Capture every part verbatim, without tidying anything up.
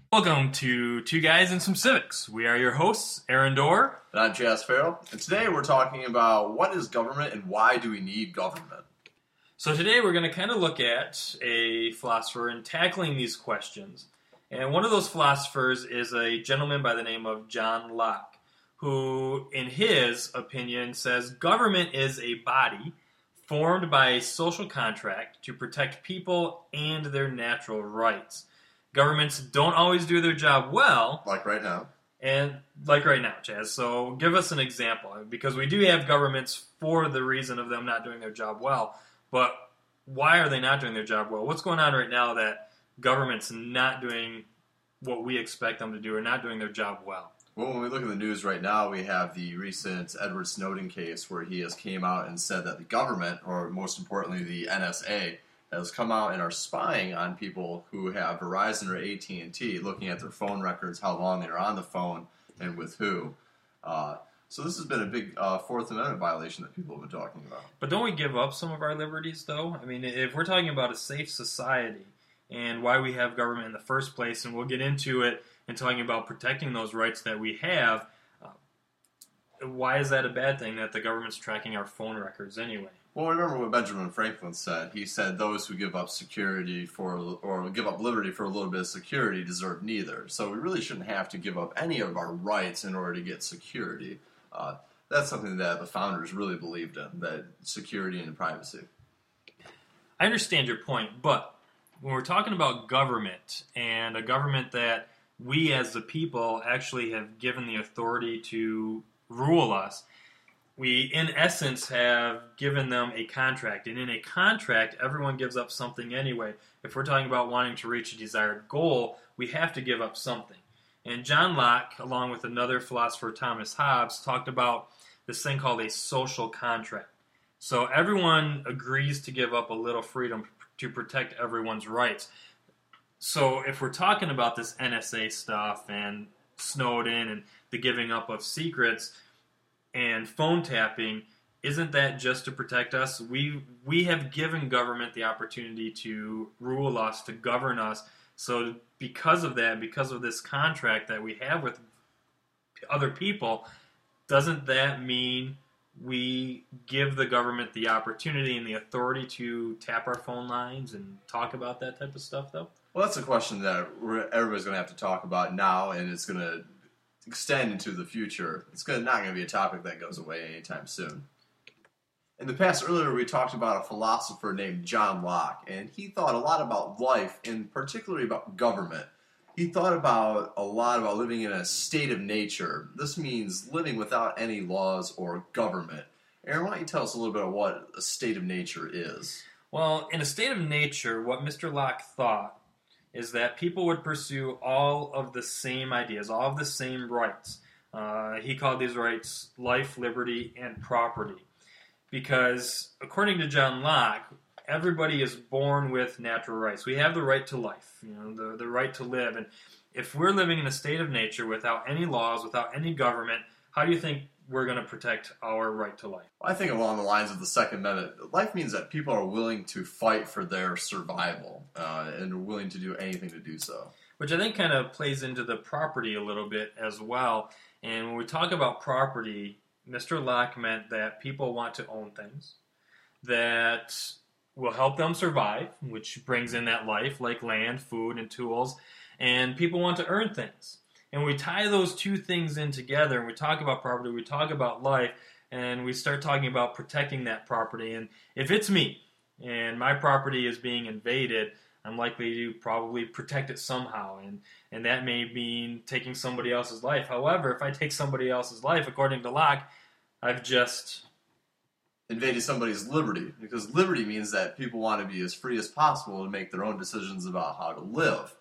Welcome to Two Guys and Some Civics. We are your hosts, Aaron Dorr. And I'm Jas Farrell. And today we're talking about what is government and why do we need government? So today we're going to kind of look at a philosopher and tackling these questions. And one of those philosophers is a gentleman by the name of John Locke, who, in his opinion, says government is a body formed by a social contract to protect people and their natural rights. Governments don't always do their job well. Like right now. And like right now, Chaz. So give us an example. Because we do have governments for the reason of them not doing their job well. But why are they not doing their job well? What's going on right now that government's not doing what we expect them to do or not doing their job well? Well, when we look at the news right now, we have the recent Edward Snowden case where he has came out and said that the government, or most importantly the N S A, has come out and are spying on people who have Verizon or A T and T, looking at their phone records, how long they're on the phone, and with who. Uh, so this has been a big uh, Fourth Amendment violation that people have been talking about. But don't we give up some of our liberties, though? I mean, if we're talking about a safe society and why we have government in the first place, and we'll get into it in talking about protecting those rights that we have, uh, why is that a bad thing that the government's tracking our phone records anyway? Well, remember what Benjamin Franklin said. He said those who give up security for, or give up liberty for a little bit of security deserve neither. So we really shouldn't have to give up any of our rights in order to get security. Uh, that's something that the founders really believed in, that security and privacy. I understand your point, but when we're talking about government, and a government that we as the people actually have given the authority to rule us, we, in essence, have given them a contract. And in a contract, everyone gives up something anyway. If we're talking about wanting to reach a desired goal, we have to give up something. And John Locke, along with another philosopher, Thomas Hobbes, talked about this thing called a social contract. So everyone agrees to give up a little freedom to protect everyone's rights. So if we're talking about this N S A stuff and Snowden and the giving up of secrets and phone tapping, isn't that just to protect us? We we have given government the opportunity to rule us, to govern us. So because of that, because of this contract that we have with other people, doesn't that mean we give the government the opportunity and the authority to tap our phone lines and talk about that type of stuff, though? Well, that's a question that we're, everybody's going to have to talk about now, and it's going to extend into the future. It's gonna, not going to be a topic that goes away anytime soon. In the past, earlier, we talked about a philosopher named John Locke, and he thought a lot about life, and particularly about government. He thought about a lot about living in a state of nature. This means living without any laws or government. Aaron, why don't you tell us a little bit about what a state of nature is? Well, in a state of nature, what Mister Locke thought is that people would pursue all of the same ideas, all of the same rights. Uh, he called these rights life, liberty, and property. Because, according to John Locke, everybody is born with natural rights. We have the right to life, you know, the, the right to live. And if we're living in a state of nature without any laws, without any government, how do you think we're going to protect our right to life? I think along the lines of the Second Amendment, life means that people are willing to fight for their survival uh, and are willing to do anything to do so. Which I think kind of plays into the property a little bit as well. And when we talk about property, Mister Locke meant that people want to own things that will help them survive, which brings in that life, like land, food, and tools. And people want to earn things. And we tie those two things in together, and we talk about property, we talk about life, and we start talking about protecting that property. And if it's me, and my property is being invaded, I'm likely to probably protect it somehow. And, and that may mean taking somebody else's life. However, if I take somebody else's life, according to Locke, I've just invaded somebody's liberty. Because liberty means that people want to be as free as possible to make their own decisions about how to live.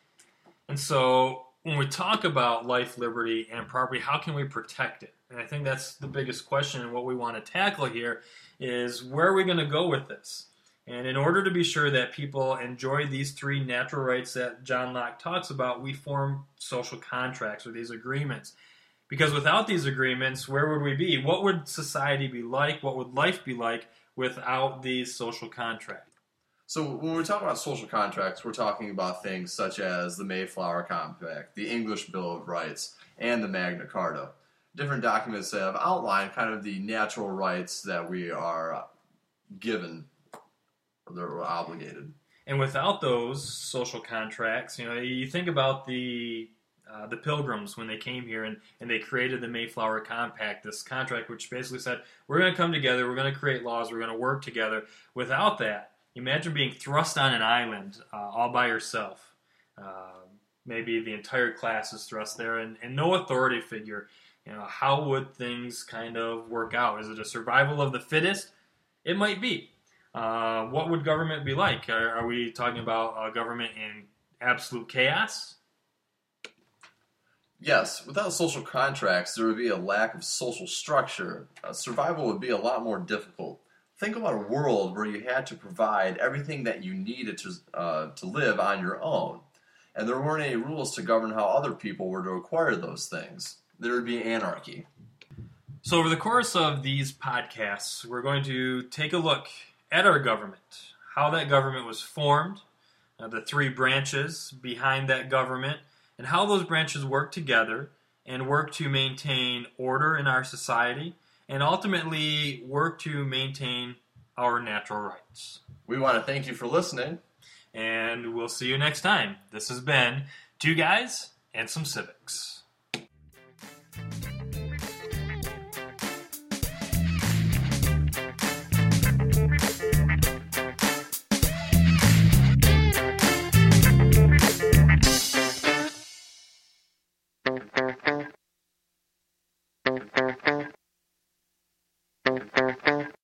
And so when we talk about life, liberty, and property, how can we protect it? And I think that's the biggest question, and what we want to tackle here is where are we going to go with this? And in order to be sure that people enjoy these three natural rights that John Locke talks about, we form social contracts or these agreements. Because without these agreements, where would we be? What would society be like? What would life be like without these social contracts? So when we're talking about social contracts, we're talking about things such as the Mayflower Compact, the English Bill of Rights, and the Magna Carta. Different documents that have outlined kind of the natural rights that we are given, or that we're obligated. And without those social contracts, you know, you think about the uh, the Pilgrims when they came here and, and they created the Mayflower Compact, this contract which basically said, we're going to come together, we're going to create laws, we're going to work together. Without that, imagine being thrust on an island uh, all by yourself. Uh, maybe the entire class is thrust there and, and no authority figure. You know, how would things kind of work out? Is it a survival of the fittest? It might be. Uh, what would government be like? Are, are we talking about a government in absolute chaos? Yes, without social contracts, there would be a lack of social structure. Uh, survival would be a lot more difficult. Think about a world where you had to provide everything that you needed to uh, to live on your own, and there weren't any rules to govern how other people were to acquire those things. There would be anarchy. So over the course of these podcasts, we're going to take a look at our government, how that government was formed, uh, the three branches behind that government, and how those branches work together and work to maintain order in our society and ultimately work to maintain our natural rights. We want to thank you for listening. And we'll see you next time. This has been Two Guys and Some Civics.